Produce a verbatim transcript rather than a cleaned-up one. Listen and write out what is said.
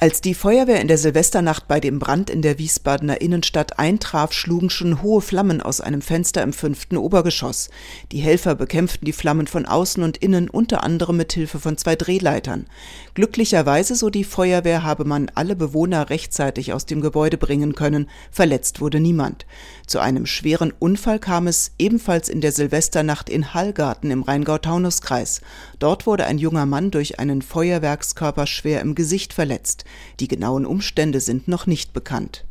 Als die Feuerwehr in der Silvesternacht bei dem Brand in der Wiesbadener Innenstadt eintraf, schlugen schon hohe Flammen aus einem Fenster im fünften Obergeschoss. Die Helfer bekämpften die Flammen von außen und innen, unter anderem mit Hilfe von zwei Drehleitern. Glücklicherweise, so die Feuerwehr, habe man alle Bewohner rechtzeitig aus dem Gebäude bringen können. Verletzt wurde niemand. Zu einem schweren Unfall kam es ebenfalls in der Silvesternacht in Hallgarten im Rheingau-Taunus-Kreis. Dort wurde ein junger Mann durch einen Feuerwerkskörper schwer im Gesicht verletzt. Die genauen Umstände sind noch nicht bekannt.